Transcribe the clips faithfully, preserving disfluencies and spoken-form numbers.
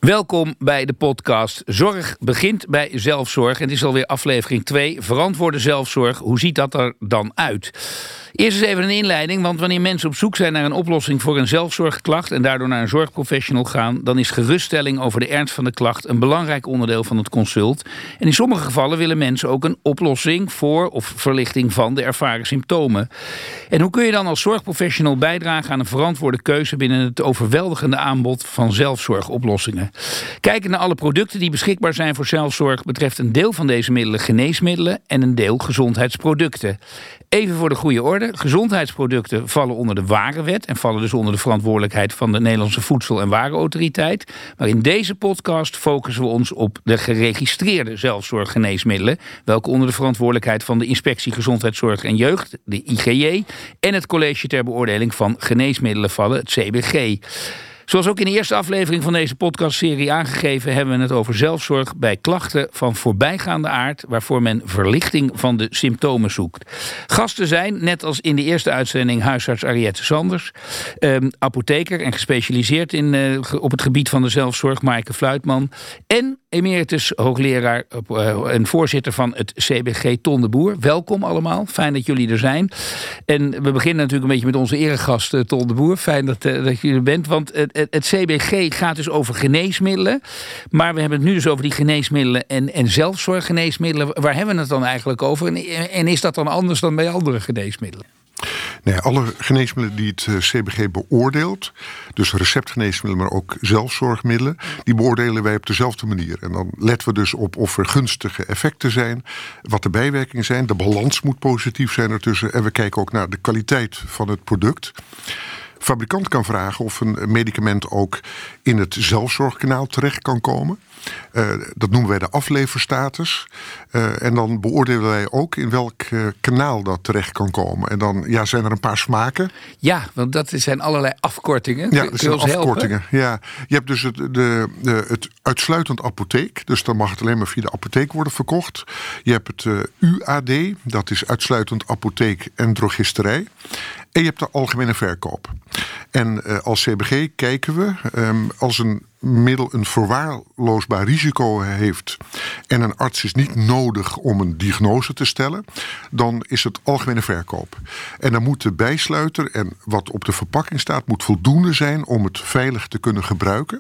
Welkom bij de podcast Zorg begint bij zelfzorg. En het is alweer aflevering twee. Verantwoorde zelfzorg. Hoe ziet dat er dan uit? Eerst eens even een inleiding, want wanneer mensen op zoek zijn naar een oplossing voor een zelfzorgklacht en daardoor naar een zorgprofessional gaan, dan is geruststelling over de ernst van de klacht een belangrijk onderdeel van het consult. En in sommige gevallen willen mensen ook een oplossing voor of verlichting van de ervaren symptomen. En hoe kun je dan als zorgprofessional bijdragen aan een verantwoorde keuze binnen het overweldigende aanbod van zelfzorgoplossingen? Kijken naar alle producten die beschikbaar zijn voor zelfzorg betreft een deel van deze middelen geneesmiddelen en een deel gezondheidsproducten. Even voor de goede orde. Gezondheidsproducten vallen onder de Warenwet en vallen dus onder de verantwoordelijkheid van de Nederlandse Voedsel- en Warenautoriteit. Maar in deze podcast focussen we ons op de geregistreerde zelfzorggeneesmiddelen, welke onder de verantwoordelijkheid van de Inspectie Gezondheidszorg en Jeugd, de I G J, en het College ter Beoordeling van Geneesmiddelen vallen, het C B G. Zoals ook in de eerste aflevering van deze podcastserie aangegeven, hebben we het over zelfzorg bij klachten van voorbijgaande aard, waarvoor men verlichting van de symptomen zoekt. Gasten zijn, net als in de eerste uitzending, huisarts Ariette Sanders, eh, apotheker en gespecialiseerd in, eh, op het gebied van de zelfzorg, Maaike Fluitman, en emeritus hoogleraar uh, en voorzitter van het C B G, Ton de Boer. Welkom allemaal, fijn dat jullie er zijn. En we beginnen natuurlijk een beetje met onze eregast uh, Ton de Boer. Fijn dat, uh, dat jullie er bent, want het, het, het C B G gaat dus over geneesmiddelen. Maar we hebben het nu dus over die geneesmiddelen en, en zelfzorggeneesmiddelen. Waar hebben we het dan eigenlijk over? En, en is dat dan anders dan bij andere geneesmiddelen? Nee, alle geneesmiddelen die het C B G beoordeelt, dus receptgeneesmiddelen, maar ook zelfzorgmiddelen, die beoordelen wij op dezelfde manier. En dan letten we dus op of er gunstige effecten zijn, wat de bijwerkingen zijn. De balans moet positief zijn ertussen. En we kijken ook naar de kwaliteit van het product. Fabrikant kan vragen of een medicament ook in het zelfzorgkanaal terecht kan komen. Uh, dat noemen wij de afleverstatus. Uh, en dan beoordelen wij ook in welk uh, kanaal dat terecht kan komen. En dan ja, zijn er een paar smaken. Ja, want dat zijn allerlei afkortingen. Ja, dat zijn afkortingen. Ja. Je hebt dus het, de, de, het uitsluitend apotheek. Dus dan mag het alleen maar via de apotheek worden verkocht. Je hebt het uh, U A D. Dat is uitsluitend apotheek en drogisterij. En je hebt de algemene verkoop. En uh, als C B G kijken we um, als een middel een verwaarloosbaar risico heeft en een arts is niet nodig om een diagnose te stellen, dan is het algemene verkoop. En dan moet de bijsluiter en wat op de verpakking staat moet voldoende zijn om het veilig te kunnen gebruiken.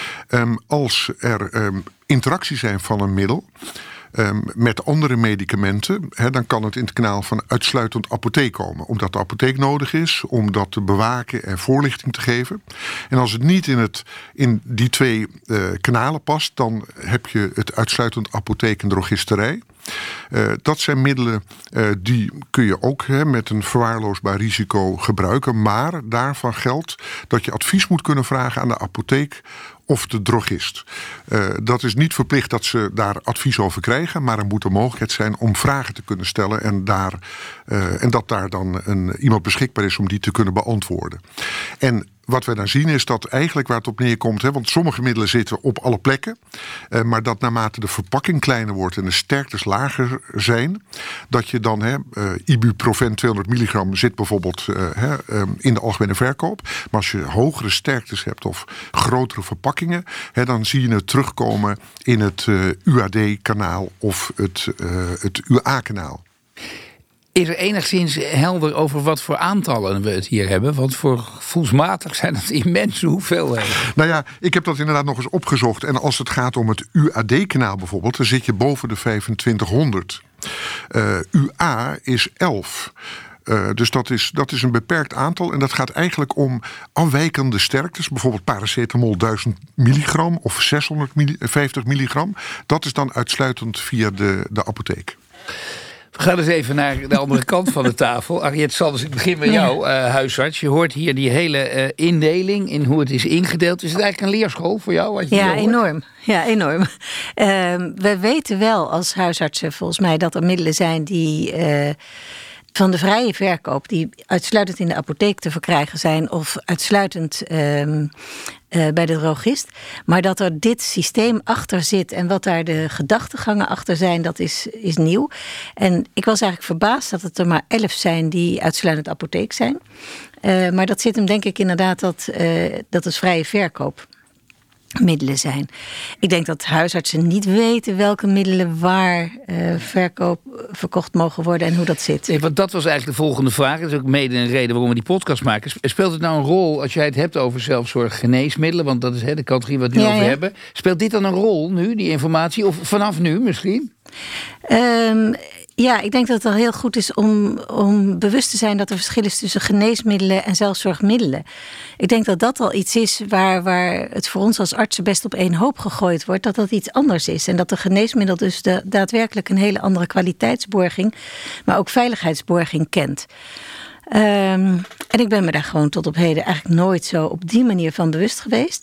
Um, als er um, interacties zijn van een middel Um, met andere medicamenten, he, dan kan het in het kanaal van uitsluitend apotheek komen. Omdat de apotheek nodig is, om dat te bewaken en voorlichting te geven. En als het niet in, het, in die twee uh, kanalen past, dan heb je het uitsluitend apotheek en drogisterij. Uh, dat zijn middelen uh, die kun je ook he, met een verwaarloosbaar risico gebruiken. Maar daarvan geldt dat je advies moet kunnen vragen aan de apotheek of de drogist. Uh, dat is niet verplicht dat ze daar advies over krijgen, maar er moet een mogelijkheid zijn om vragen te kunnen stellen en, daar, uh, en dat daar dan een, iemand beschikbaar is om die te kunnen beantwoorden. En wat we dan zien is dat eigenlijk waar het op neerkomt, hè, want sommige middelen zitten op alle plekken, eh, maar dat naarmate de verpakking kleiner wordt en de sterktes lager zijn, dat je dan, hè, uh, ibuprofen tweehonderd milligram zit bijvoorbeeld uh, hè, um, in de algemene verkoop. Maar als je hogere sterktes hebt of grotere verpakkingen, hè, dan zie je het terugkomen in het uh, U A D-kanaal of het, uh, het U A-kanaal. Is er enigszins helder over wat voor aantallen we het hier hebben? Want voor gevoelsmatig zijn het immense hoeveelheden. Nou ja, ik heb dat inderdaad nog eens opgezocht. En als het gaat om het U A D-kanaal bijvoorbeeld, dan zit je boven de vijfentwintighonderd. Uh, U A is elf. Uh, dus dat is, dat is een beperkt aantal. En dat gaat eigenlijk om afwijkende sterktes. Bijvoorbeeld paracetamol duizend milligram of zeshonderdvijftig milligram. Dat is dan uitsluitend via de, de apotheek. We gaan eens even naar de andere kant van de tafel. Ariette Sanders, ik begin met jou, uh, huisarts. Je hoort hier die hele uh, indeling in hoe het is ingedeeld. Is het eigenlijk een leerschool voor jou? Wat je ja, enorm. Ja, enorm. Uh, we weten wel als huisartsen volgens mij dat er middelen zijn die Uh, van de vrije verkoop, die uitsluitend in de apotheek te verkrijgen zijn of uitsluitend uh, uh, bij de drogist. Maar dat er dit systeem achter zit en wat daar de gedachtegangen achter zijn, dat is, is nieuw. En ik was eigenlijk verbaasd dat het er maar elf zijn die uitsluitend apotheek zijn. Uh, maar dat zit hem denk ik inderdaad, dat, uh, dat is vrije verkoop. middelen zijn. Ik denk dat huisartsen niet weten welke middelen waar uh, verkoop, verkocht mogen worden en hoe dat zit. Nee, want dat was eigenlijk de volgende vraag. Dat is ook mede een reden waarom we die podcast maken. Speelt het nou een rol als jij het hebt over zelfzorg geneesmiddelen? Want dat is hè, de categorie waar we het nu ja, over ja. hebben. Speelt dit dan een rol nu, die informatie? Of vanaf nu misschien? Um, Ja, ik denk dat het al heel goed is om, om bewust te zijn dat er verschil is tussen geneesmiddelen en zelfzorgmiddelen. Ik denk dat dat al iets is waar, waar het voor ons als artsen best op één hoop gegooid wordt, dat dat iets anders is. En dat de geneesmiddel dus de, daadwerkelijk een hele andere kwaliteitsborging, maar ook veiligheidsborging kent. Um, en ik ben me daar gewoon tot op heden eigenlijk nooit zo op die manier van bewust geweest.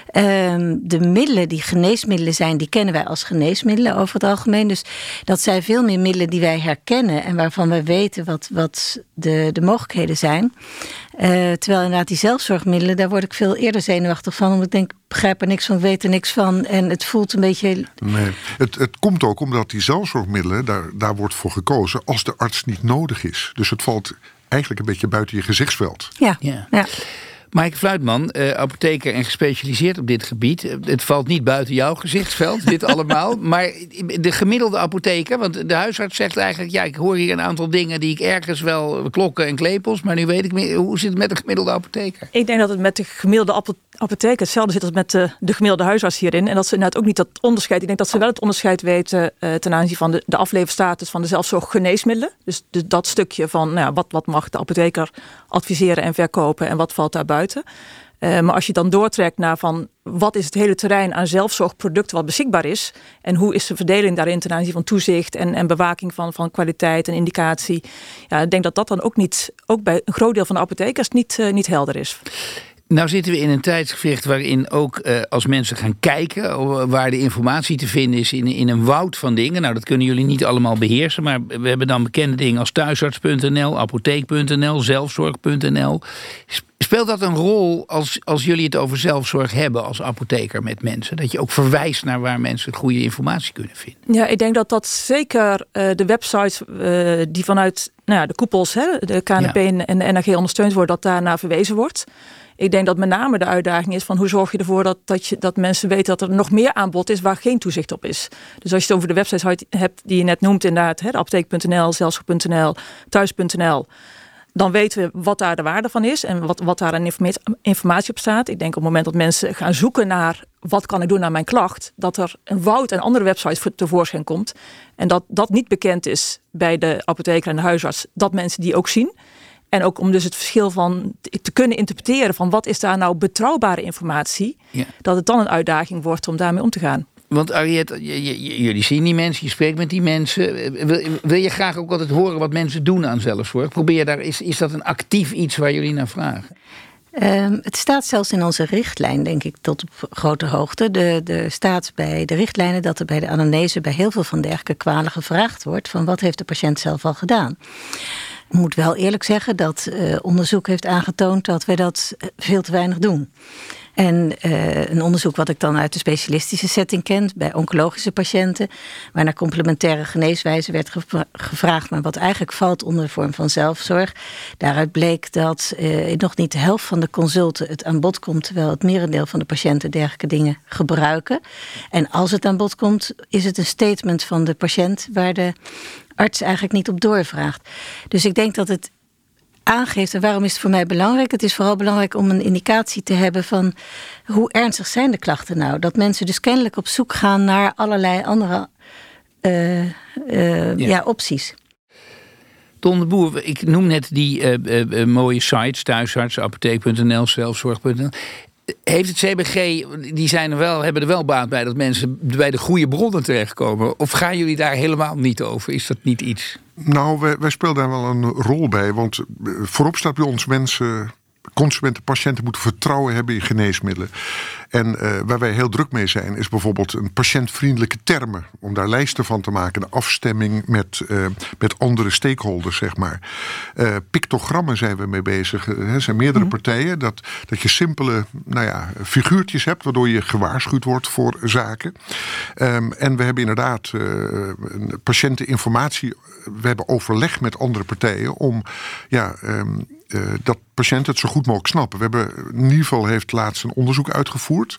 Um, de middelen die geneesmiddelen zijn, die kennen wij als geneesmiddelen over het algemeen. Dus dat zijn veel meer middelen die wij herkennen en waarvan we weten wat, wat de, de mogelijkheden zijn. Uh, terwijl inderdaad die zelfzorgmiddelen, daar word ik veel eerder zenuwachtig van. Omdat ik denk, ik begrijp er niks van, weet er niks van. En het voelt een beetje... Nee, het, het komt ook omdat die zelfzorgmiddelen, daar, daar wordt voor gekozen als de arts niet nodig is. Dus het valt eigenlijk een beetje buiten je gezichtsveld. Ja, ja. ja. Maaike Fluitman, uh, apotheker en gespecialiseerd op dit gebied. Het valt niet buiten jouw gezichtsveld, dit allemaal. Maar de gemiddelde apotheker, want de huisarts zegt eigenlijk, ja, ik hoor hier een aantal dingen die ik ergens wel, klokken en klepels, maar nu weet ik meer, hoe zit het met de gemiddelde apotheker? Ik denk dat het met de gemiddelde apotheker hetzelfde zit als met de, de gemiddelde huisarts hierin. En dat ze inderdaad ook niet dat onderscheid, ik denk dat ze wel het onderscheid weten uh, ten aanzien van de, de afleverstatus van de zelfzorggeneesmiddelen. Dus, dus dat stukje van, nou ja, wat, wat mag de apotheker adviseren en verkopen en wat valt daar buiten. Uh, maar als je dan doortrekt naar van wat is het hele terrein aan zelfzorgproducten wat beschikbaar is en hoe is de verdeling daarin ten aanzien van toezicht en, en bewaking van, van kwaliteit en indicatie. Ja, ik denk dat dat dan ook niet, ook bij een groot deel van de apothekers niet, uh, niet helder is. Nou zitten we in een tijdsgewicht waarin ook uh, als mensen gaan kijken waar de informatie te vinden is in, in een woud van dingen. Nou, dat kunnen jullie niet allemaal beheersen, maar we hebben dan bekende dingen als thuisarts punt n l, apotheek punt n l, zelfzorg punt n l. Speelt dat een rol als, als jullie het over zelfzorg hebben als apotheker met mensen? Dat je ook verwijst naar waar mensen goede informatie kunnen vinden? Ja, ik denk dat dat zeker uh, de websites uh, die vanuit nou ja, de koepels, hè, de K N P ja. en, en de N H G ondersteund worden, dat daarnaar verwezen wordt. Ik denk dat met name de uitdaging is van hoe zorg je ervoor dat, dat, je, dat mensen weten dat er nog meer aanbod is waar geen toezicht op is. Dus als je het over de websites hebt die je net noemt inderdaad, hè, apotheek punt n l, zelfzorg punt n l, thuis punt n l, dan weten we wat daar de waarde van is en wat, wat daar aan informatie op staat. Ik denk op het moment dat mensen gaan zoeken naar wat kan ik doen aan mijn klacht, dat er een woud en andere websites tevoorschijn komt. En dat dat niet bekend is bij de apotheker en de huisarts, dat mensen die ook zien. En ook om dus het verschil van te kunnen interpreteren van wat is daar nou betrouwbare informatie, ja. dat het dan een uitdaging wordt om daarmee om te gaan. Want Ariette, jullie zien die mensen, je spreekt met die mensen. Wil, wil je graag ook altijd horen wat mensen doen aan zelfzorg? Probeer daar, is, is dat een actief iets waar jullie naar vragen? Um, het staat zelfs in onze richtlijn, denk ik, tot op grote hoogte. De, de staat bij de richtlijnen dat er bij de anamnese bij heel veel van dergelijke kwalen gevraagd wordt van wat heeft de patiënt zelf al gedaan. Ik moet wel eerlijk zeggen dat uh, onderzoek heeft aangetoond dat wij dat veel te weinig doen. En uh, een onderzoek wat ik dan uit de specialistische setting ken, bij oncologische patiënten, waar naar complementaire geneeswijze werd gevraagd, maar wat eigenlijk valt onder de vorm van zelfzorg. Daaruit bleek dat uh, nog niet de helft van de consulten het aan bod komt, terwijl het merendeel van de patiënten dergelijke dingen gebruiken. En als het aan bod komt, is het een statement van de patiënt waar de arts eigenlijk niet op doorvraagt. Dus ik denk dat het aangeeft, en waarom is het voor mij belangrijk? Het is vooral belangrijk om een indicatie te hebben van hoe ernstig zijn de klachten nou? Dat mensen dus kennelijk op zoek gaan naar allerlei andere uh, uh, ja. Ja, opties. Ton de Boer, ik noem net die uh, uh, mooie sites, thuisarts, apotheek punt n l, zelfzorg punt n l. Heeft het C B G, die zijn er wel, hebben er wel baat bij dat mensen bij de goede bronnen terechtkomen? Of gaan jullie daar helemaal niet over? Is dat niet iets? Nou, wij, wij spelen daar wel een rol bij. Want voorop staat bij ons mensen, consumenten, patiënten moeten vertrouwen hebben in geneesmiddelen. En uh, waar wij heel druk mee zijn is bijvoorbeeld een patiëntvriendelijke termen. Om daar lijsten van te maken. De afstemming met, uh, met andere stakeholders, zeg maar. Uh, pictogrammen zijn we mee bezig. Er zijn meerdere mm. partijen. Dat, dat je simpele nou ja, figuurtjes hebt waardoor je gewaarschuwd wordt voor zaken. Um, en we hebben inderdaad uh, patiënteninformatie. We hebben overleg met andere partijen om ja, um, uh, dat patiënten het zo goed mogelijk snappen. We hebben in ieder geval heeft laatst een onderzoek uitgevoerd.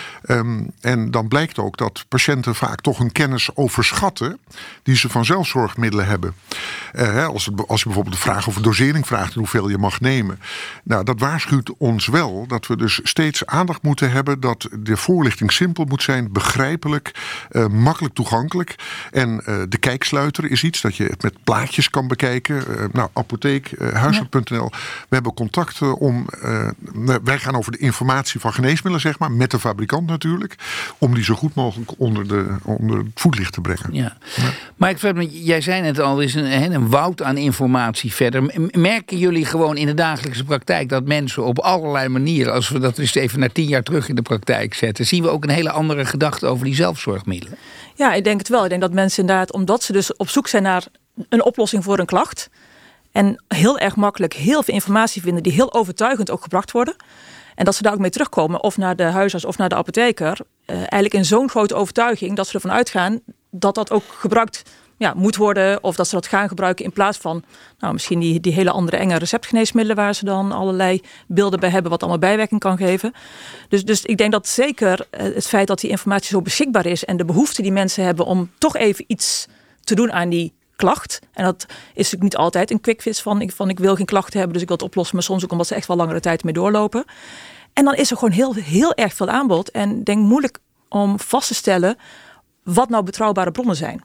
Um, en dan blijkt ook dat patiënten vaak toch een kennis overschatten die ze van zelfzorgmiddelen hebben. Uh, als, het, als je bijvoorbeeld de vraag over dosering vraagt hoeveel je mag nemen. Nou, dat waarschuwt ons wel dat we dus steeds aandacht moeten hebben dat de voorlichting simpel moet zijn, begrijpelijk, uh, makkelijk toegankelijk. En uh, de kijksluiter is iets dat je het met plaatjes kan bekijken. Uh, nou, apotheek, uh, huisarts punt n l. We hebben contacten om. Uh, wij gaan over de informatie van geneesmiddelen, zeg maar, met de fabrikant natuurlijk, om die zo goed mogelijk onder, de, onder het voetlicht te brengen. Ja. Ja. Maar ik, jij zei net al, er is een, een woud aan informatie verder. Merken jullie gewoon in de dagelijkse praktijk dat mensen op allerlei manieren, als we dat eens even naar tien jaar terug in de praktijk zetten, zien we ook een hele andere gedachte over die zelfzorgmiddelen? Ja, ik denk het wel. Ik denk dat mensen inderdaad, omdat ze dus op zoek zijn naar een oplossing voor een klacht en heel erg makkelijk heel veel informatie vinden die heel overtuigend ook gebracht worden, en dat ze daar ook mee terugkomen, of naar de huisarts of naar de apotheker, uh, eigenlijk in zo'n grote overtuiging dat ze ervan uitgaan dat dat ook gebruikt ja, moet worden, of dat ze dat gaan gebruiken in plaats van nou, misschien die, die hele andere enge receptgeneesmiddelen waar ze dan allerlei beelden bij hebben wat allemaal bijwerking kan geven. Dus, dus ik denk dat zeker uh, het feit dat die informatie zo beschikbaar is en de behoefte die mensen hebben om toch even iets te doen aan die klacht. En dat is natuurlijk niet altijd een quick fix van, van ik wil geen klachten hebben, dus ik wil het oplossen, maar soms ook omdat ze echt wel langere tijd mee doorlopen. En dan is er gewoon heel, heel erg veel aanbod. En ik denk moeilijk om vast te stellen wat nou betrouwbare bronnen zijn.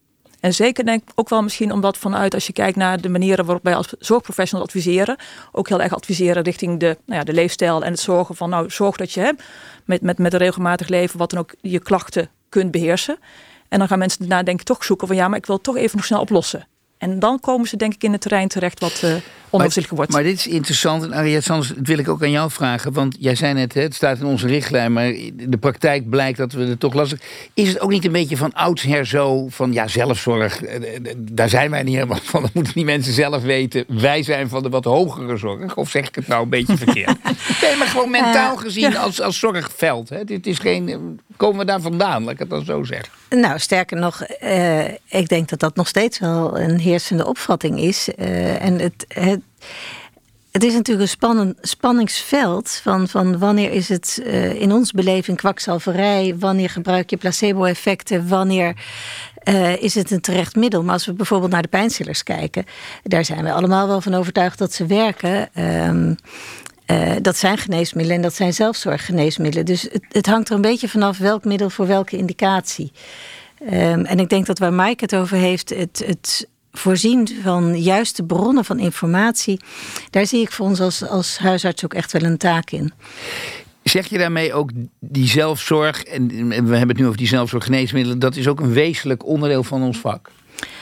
En zeker denk ik ook wel misschien omdat vanuit, als je kijkt naar de manieren waarop wij als zorgprofessionals adviseren, ook heel erg adviseren richting de, nou ja, de leefstijl en het zorgen van, nou zorg dat je hebt met, met, met een regelmatig leven wat dan ook je klachten kunt beheersen. En dan gaan mensen daarna denk ik toch zoeken van ja, maar ik wil het toch even nog snel oplossen. En dan komen ze denk ik in het terrein terecht wat uh, onoverzichtelijk wordt. Maar dit is interessant. En Ariette Sanders, dat wil ik ook aan jou vragen. Want jij zei net, het staat in onze richtlijn, maar de praktijk blijkt dat we het toch lastig. Is het ook niet een beetje van oudsher zo van ja, zelfzorg, daar zijn wij niet helemaal van. Dat moeten die mensen zelf weten. Wij zijn van de wat hogere zorg. Of zeg ik het nou een beetje verkeerd? Nee, maar gewoon mentaal gezien als, als zorgveld. Hè. Dit is geen, komen we daar vandaan, laat ik het dan zo zeggen. Nou, sterker nog, uh, ik denk dat dat nog steeds wel een heersende opvatting is. Uh, en het, het, het is natuurlijk een spannen, spanningsveld van, van wanneer is het uh, in ons beleving kwakzalverij, wanneer gebruik je placebo-effecten, wanneer uh, is het een terecht middel. Maar als we bijvoorbeeld naar de pijnstillers kijken, daar zijn we allemaal wel van overtuigd dat ze werken. Um, Uh, dat zijn geneesmiddelen en dat zijn zelfzorggeneesmiddelen. Dus het, het hangt er een beetje vanaf welk middel voor welke indicatie. Um, en ik denk dat waar Maaike het over heeft, het, het voorzien van juiste bronnen van informatie, daar zie ik voor ons als, als huisarts ook echt wel een taak in. Zeg je daarmee ook die zelfzorg, en we hebben het nu over die zelfzorggeneesmiddelen, dat is ook een wezenlijk onderdeel van ons vak?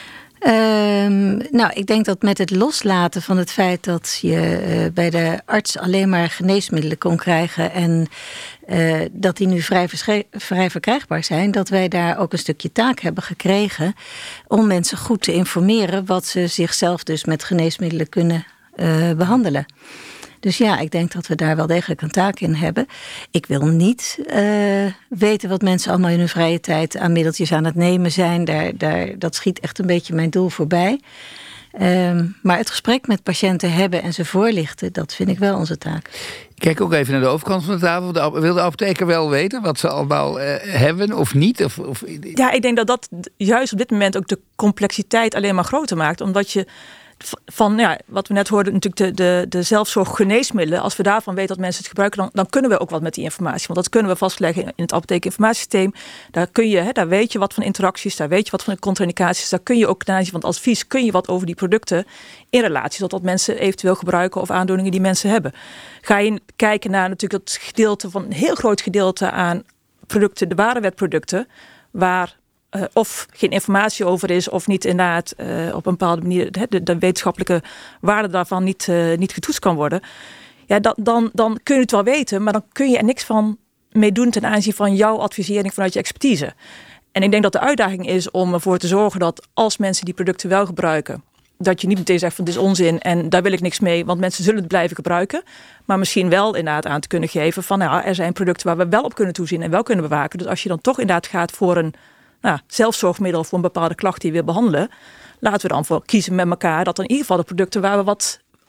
Um, nou, ik denk dat met het loslaten van het feit dat je uh, bij de arts alleen maar geneesmiddelen kon krijgen en uh, dat die nu vrij, vrij verkrijgbaar zijn, dat wij daar ook een stukje taak hebben gekregen om mensen goed te informeren wat ze zichzelf dus met geneesmiddelen kunnen uh, behandelen. Dus ja, ik denk dat we daar wel degelijk een taak in hebben. Ik wil niet uh, weten wat mensen allemaal in hun vrije tijd aan middeltjes aan het nemen zijn. Daar, daar, dat schiet echt een beetje mijn doel voorbij. Um, maar het gesprek met patiënten hebben en ze voorlichten, dat vind ik wel onze taak. Kijk ook even naar de overkant van de tafel. De, wil de apotheker wel weten wat ze allemaal uh, hebben of niet? Of, of... Ja, ik denk dat dat juist op dit moment ook de complexiteit alleen maar groter maakt. Omdat je van, ja, wat we net hoorden, natuurlijk de, de, de zelfzorggeneesmiddelen. Als we daarvan weten dat mensen het gebruiken, dan, dan kunnen we ook wat met die informatie. Want dat kunnen we vastleggen in het apotheekinformatiesysteem. Daar kun je, hè, daar weet je wat van interacties, daar weet je wat van de contraindicaties. Daar kun je ook ten aanzien van het advies, kun je wat over die producten in relatie tot wat mensen eventueel gebruiken of aandoeningen die mensen hebben. Ga je kijken naar natuurlijk dat gedeelte van een heel groot gedeelte aan producten, de warenwetproducten, waar Uh, of geen informatie over is, of niet inderdaad uh, op een bepaalde manier de, de, de wetenschappelijke waarde daarvan niet, uh, niet getoetst kan worden. Ja, dan, dan, dan kun je het wel weten, maar dan kun je er niks van mee doen ten aanzien van jouw advisering vanuit je expertise. En ik denk dat de uitdaging is om ervoor te zorgen dat als mensen die producten wel gebruiken, dat je niet meteen zegt van dit is onzin en daar wil ik niks mee, want mensen zullen het blijven gebruiken. Maar misschien wel inderdaad aan te kunnen geven van nou, er zijn producten waar we wel op kunnen toezien en wel kunnen bewaken. Dus als je dan toch inderdaad gaat voor een Nou, zelfzorgmiddel voor een bepaalde klacht die je wil behandelen, laten we dan voor kiezen met elkaar dat dan in ieder geval de producten waar we wat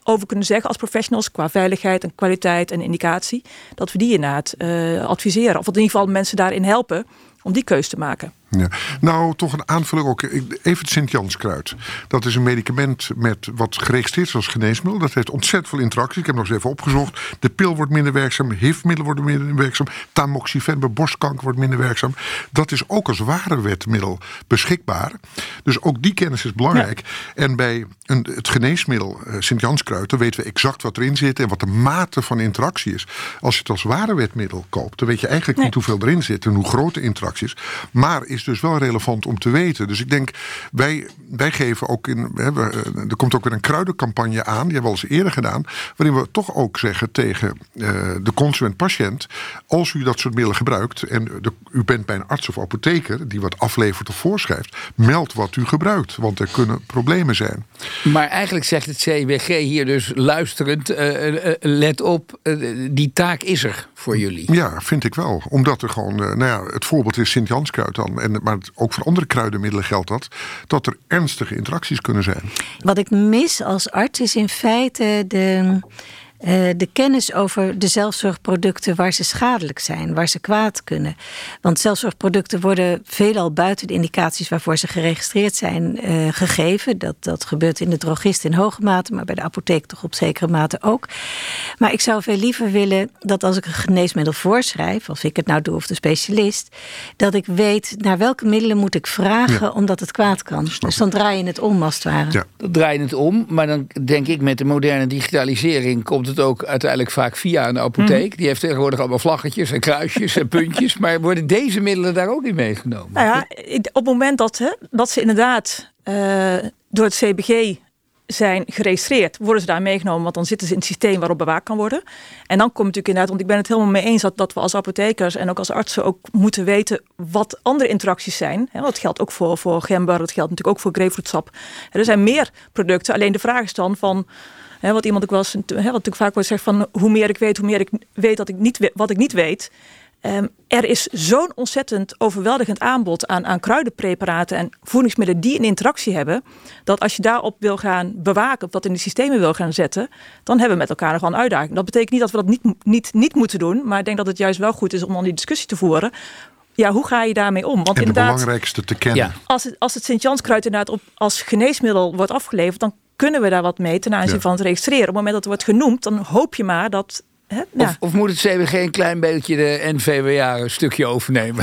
over kunnen zeggen als professionals qua veiligheid en kwaliteit en indicatie, dat we die inderdaad uh, adviseren. Of in ieder geval mensen daarin helpen om die keus te maken. Ja. Nou, toch een aanvulling ook. Even het Sint-Janskruid. Dat is een medicament met wat geregistreerd is als geneesmiddel. Dat heeft ontzettend veel interacties. Ik heb nog eens even opgezocht. De pil wordt minder werkzaam. H I V-middelen worden minder werkzaam. Tamoxifen bij borstkanker wordt minder werkzaam. Dat is ook als warenwetmiddel beschikbaar. Dus ook die kennis is belangrijk. Ja. En bij een, het geneesmiddel uh, Sint-Janskruid, dan weten we exact wat erin zit en wat de mate van interactie is. Als je het als warenwetmiddel koopt, dan weet je eigenlijk nee. niet hoeveel erin zit en hoe groot de interactie is. Maar is dus wel relevant om te weten. Dus ik denk, wij, wij geven ook in... Hè, we, er komt ook weer een kruidencampagne aan, die hebben we al eens eerder gedaan, waarin we toch ook zeggen tegen uh, de consument-patiënt, als u dat soort middelen gebruikt en de, u bent bij een arts of apotheker die wat aflevert of voorschrijft, meld wat u gebruikt, want er kunnen problemen zijn. Maar eigenlijk zegt het C W G hier dus luisterend, uh, uh, let op, uh, die taak is er voor jullie. Ja, vind ik wel. Omdat er gewoon, uh, nou ja, het voorbeeld is Sint-Janskruid dan, en, maar ook voor andere kruidenmiddelen geldt dat, dat er ernstige interacties kunnen zijn. Wat ik mis als arts is in feite de... Uh, de kennis over de zelfzorgproducten waar ze schadelijk zijn, waar ze kwaad kunnen. Want zelfzorgproducten worden veelal buiten de indicaties waarvoor ze geregistreerd zijn uh, gegeven. Dat, dat gebeurt in de drogist in hoge mate, maar bij de apotheek toch op zekere mate ook. Maar ik zou veel liever willen dat als ik een geneesmiddel voorschrijf, of ik het nou doe of de specialist, dat ik weet naar welke middelen moet ik vragen ja. omdat het kwaad kan. Dus dan draai je het om als het ware. Ja. Dan draai je het om, maar dan denk ik met de moderne digitalisering komt het ook uiteindelijk vaak via een apotheek. Mm. Die heeft tegenwoordig allemaal vlaggetjes en kruisjes en puntjes. Maar worden deze middelen daar ook in meegenomen? Nou ja, op het moment dat, hè, dat ze inderdaad uh, door het C B G zijn geregistreerd, worden ze daar meegenomen, want dan zitten ze in het systeem waarop bewaakt kan worden. En dan komt natuurlijk inderdaad, want ik ben het helemaal mee eens dat, dat we als apothekers en ook als artsen ook moeten weten wat andere interacties zijn. Dat geldt ook voor, voor gember, dat geldt natuurlijk ook voor grapefruitsap. Er zijn meer producten, alleen de vraag is dan van, He, wat iemand ook wel eens, he, wat natuurlijk vaak wordt gezegd van hoe meer ik weet, hoe meer ik weet dat ik niet wat ik niet weet. Um, er is zo'n ontzettend overweldigend aanbod aan, aan kruidenpreparaten en voedingsmiddelen die een interactie hebben, dat als je daarop wil gaan bewaken, of dat in de systemen wil gaan zetten, dan hebben we met elkaar nog wel een uitdaging. Dat betekent niet dat we dat niet, niet, niet moeten doen, maar ik denk dat het juist wel goed is om dan die discussie te voeren. Ja, hoe ga je daarmee om? Want en de inderdaad, belangrijkste te kennen. Ja. Als het, als het Sint-Janskruid inderdaad op, als geneesmiddel wordt afgeleverd, dan kunnen we daar wat mee ten aanzien ja. van het registreren. Op het moment dat het wordt genoemd, dan hoop je maar dat... Hè, ja. of, of moet het C W G een klein beetje de N V W A een stukje overnemen?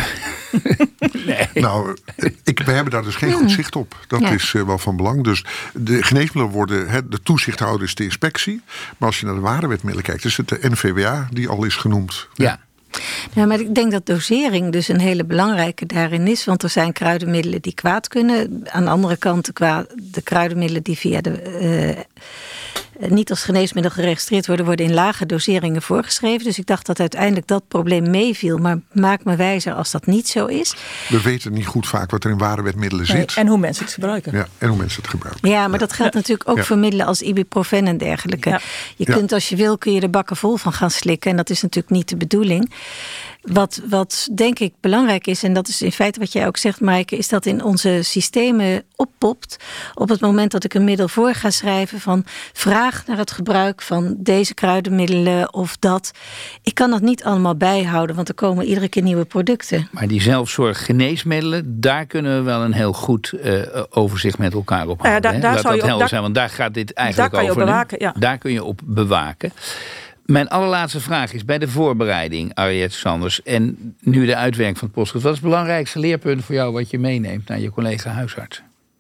Nee. Nou, ik, we hebben daar dus geen goed zicht op. Dat ja. is uh, wel van belang. Dus de geneesmiddelen worden, he, de toezichthouder is de inspectie. Maar als je naar de warenwetmiddelen kijkt, is het de N V W A die al is genoemd. Ja. ja. Ja, maar ik denk dat dosering dus een hele belangrijke daarin is. Want er zijn kruidenmiddelen die kwaad kunnen. Aan de andere kant de, de kruidenmiddelen die via de... Uh, niet als geneesmiddel geregistreerd worden, worden in lage doseringen voorgeschreven. Dus ik dacht dat uiteindelijk dat probleem meeviel. Maar maak me wijzer als dat niet zo is. We weten niet goed vaak wat er in warenwetmiddelen nee, zit. En hoe mensen het gebruiken. Ja, en hoe mensen het gebruiken. Ja, maar ja. dat geldt ja. natuurlijk ook ja. voor middelen als ibuprofen en dergelijke. Ja. Je kunt als je wil, kun je er bakken vol van gaan slikken. En dat is natuurlijk niet de bedoeling. Wat, wat denk ik belangrijk is, en dat is in feite wat jij ook zegt, Maaike, is dat in onze systemen oppopt op het moment dat ik een middel voor ga schrijven van vraag naar het gebruik van deze kruidenmiddelen of dat. Ik kan dat niet allemaal bijhouden, want er komen iedere keer nieuwe producten. Maar die zelfzorg geneesmiddelen, daar kunnen we wel een heel goed uh, overzicht met elkaar op houden. Ja, daar, daar Laat zou dat je helder daar, zijn, want daar gaat dit eigenlijk daar kan over. Je op bewaken, ja. Daar kun je op bewaken. Mijn allerlaatste vraag is bij de voorbereiding, Ariette Sanders, en nu de uitwerking van het postcode. Wat is het belangrijkste leerpunt voor jou wat je meeneemt naar je collega huisarts?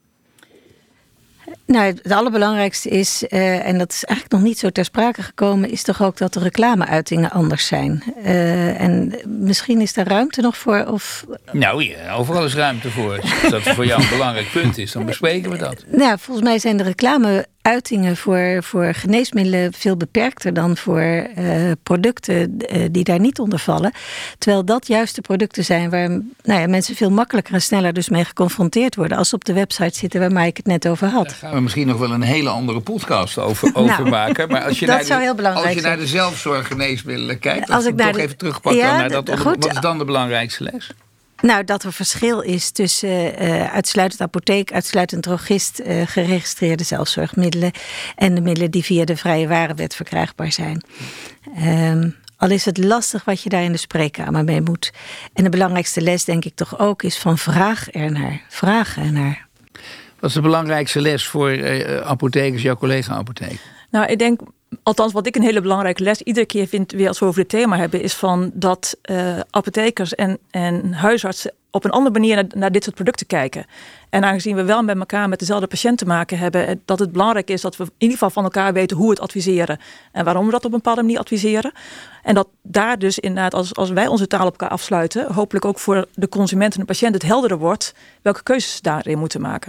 Nou, het allerbelangrijkste is, uh, en dat is eigenlijk nog niet zo ter sprake gekomen, is toch ook dat de reclameuitingen anders zijn. Uh, en misschien is daar ruimte nog voor? Of... Nou ja, overal is ruimte voor. Als dat voor jou een belangrijk punt is, dan bespreken we dat. Nou, volgens mij zijn de reclameuitingen voor, voor geneesmiddelen veel beperkter dan voor uh, producten uh, die daar niet onder vallen. Terwijl dat juist de producten zijn waar nou ja, mensen veel makkelijker en sneller dus mee geconfronteerd worden als ze op de website zitten waar Maaike het net over had. Daar gaan we misschien nog wel een hele andere podcast over, over nou, maken. Maar als je, naar de, als je naar de zelfzorggeneesmiddelen kijkt, als ik toch de, even terugpakken ja, naar dat onder, wat is dan de belangrijkste les? Nou, dat er verschil is tussen uh, uitsluitend apotheek, uitsluitend drogist, uh, geregistreerde zelfzorgmiddelen en de middelen die via de vrije warenwet verkrijgbaar zijn. Um, al is het lastig wat je daar in de spreekkamer mee moet. En de belangrijkste les, denk ik toch ook, is van vraag ernaar. Vraag ernaar. Wat is de belangrijkste les voor uh, apothekers, jouw collega-apotheek? Nou, ik denk, althans wat ik een hele belangrijke les iedere keer vind weer als we over dit thema hebben, is van dat uh, apothekers en, en huisartsen op een andere manier naar, naar dit soort producten kijken. En aangezien we wel met elkaar met dezelfde patiënt te maken hebben, dat het belangrijk is dat we in ieder geval van elkaar weten hoe we het adviseren en waarom we dat op een bepaalde manier adviseren. En dat daar dus inderdaad, als, als wij onze taal op elkaar afsluiten, hopelijk ook voor de consument en de patiënt het helderder wordt welke keuzes ze daarin moeten maken.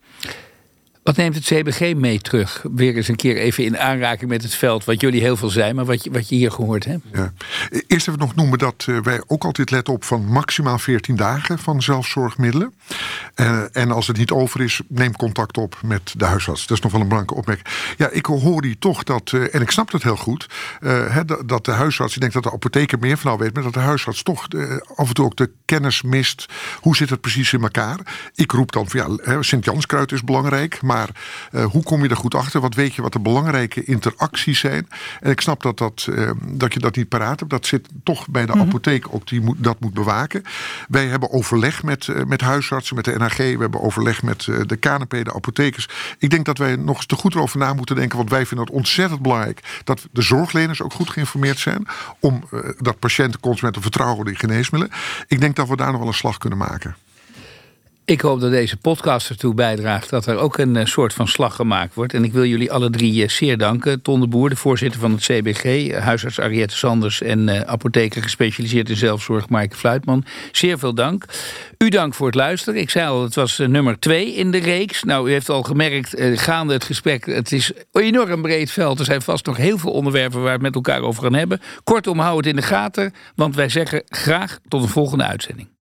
Wat neemt het C B G mee terug? Weer eens een keer even in aanraking met het veld, wat jullie heel veel zijn, maar wat je, wat je hier gehoord hebt. Ja. Eerst even nog noemen dat uh, wij ook altijd letten op van maximaal veertien dagen van zelfzorgmiddelen. Uh, en als het niet over is, neem contact op met de huisarts. Dat is nog wel een belangrijke opmerking. Ja, ik hoor hier toch dat, uh, en ik snap het heel goed, uh, he, dat de huisarts, ik denk dat de apotheker meer van nou weet, maar dat de huisarts toch uh, af en toe ook de kennis mist. Hoe zit het precies in elkaar? Ik roep dan van ja, Sint-Janskruid is belangrijk, maar uh, hoe kom je er goed achter? Wat weet je wat de belangrijke interacties zijn? En ik snap dat, dat, uh, dat je dat niet paraat hebt. Dat zit toch bij de mm-hmm. apotheek ook die moet, dat moet bewaken. Wij hebben overleg met, uh, met huisartsen, met de N H G. We hebben overleg met uh, de K N P, de apothekers. Ik denk dat wij nog eens te goed erover na moeten denken. Want wij vinden het ontzettend belangrijk dat de zorgleners ook goed geïnformeerd zijn. Om uh, dat patiënten, consumenten vertrouwen in geneesmiddelen. Ik denk dat we daar nog wel een slag kunnen maken. Ik hoop dat deze podcast ertoe bijdraagt dat er ook een uh, soort van slag gemaakt wordt. En ik wil jullie alle drie uh, zeer danken. Ton de Boer, de voorzitter van het C B G, huisarts Ariette Sanders en uh, apotheker gespecialiseerd in zelfzorg Maaike Fluitman. Zeer veel dank. U dank voor het luisteren. Ik zei al, het was uh, nummer twee in de reeks. Nou, u heeft al gemerkt, uh, gaande het gesprek, het is een enorm breed veld. Er zijn vast nog heel veel onderwerpen waar we het met elkaar over gaan hebben. Kortom, hou het in de gaten, want wij zeggen graag tot een volgende uitzending.